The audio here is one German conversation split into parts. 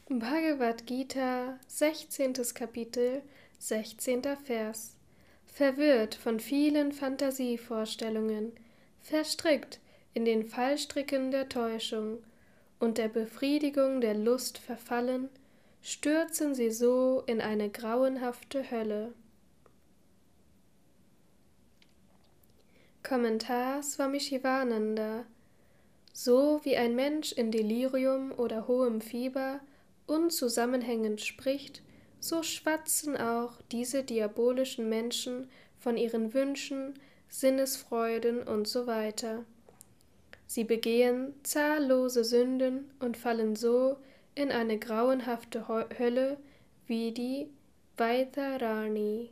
Bhagavad Gita, 16. Kapitel, 16. Vers. Verwirrt von vielen Fantasievorstellungen, verstrickt in den Fallstricken der Täuschung und der Befriedigung der Lust verfallen, stürzen sie so in eine grauenhafte Hölle. Kommentar Swami Shivananda. So wie ein Mensch in Delirium oder hohem Fieber unzusammenhängend spricht, so schwatzen auch diese diabolischen Menschen von ihren Wünschen, Sinnesfreuden usw. Sie begehen zahllose Sünden und fallen so in eine grauenhafte Hölle wie die Vaitharani.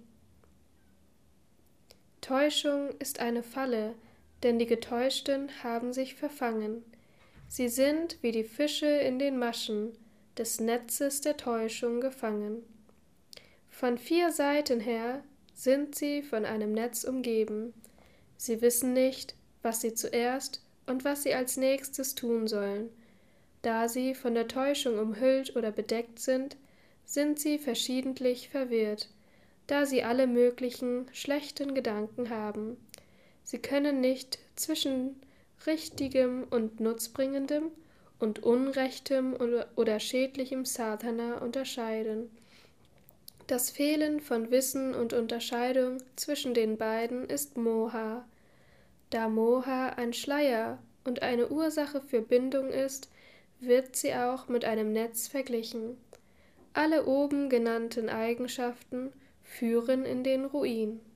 Täuschung ist eine Falle, denn die Getäuschten haben sich verfangen. Sie sind wie die Fische in den Maschen des Netzes der Täuschung gefangen. Von 4 Seiten her sind sie von einem Netz umgeben. Sie wissen nicht, was sie zuerst und was sie als nächstes tun sollen. Da sie von der Täuschung umhüllt oder bedeckt sind sie verschiedentlich verwirrt, da sie alle möglichen schlechten Gedanken haben. Sie können nicht zwischen richtigem und nutzbringendem und unrechtem oder schädlichem Sadhana unterscheiden. Das Fehlen von Wissen und Unterscheidung zwischen den beiden ist Moha. Da Moha ein Schleier und eine Ursache für Bindung ist, wird sie auch mit einem Netz verglichen. Alle oben genannten Eigenschaften führen in den Ruin.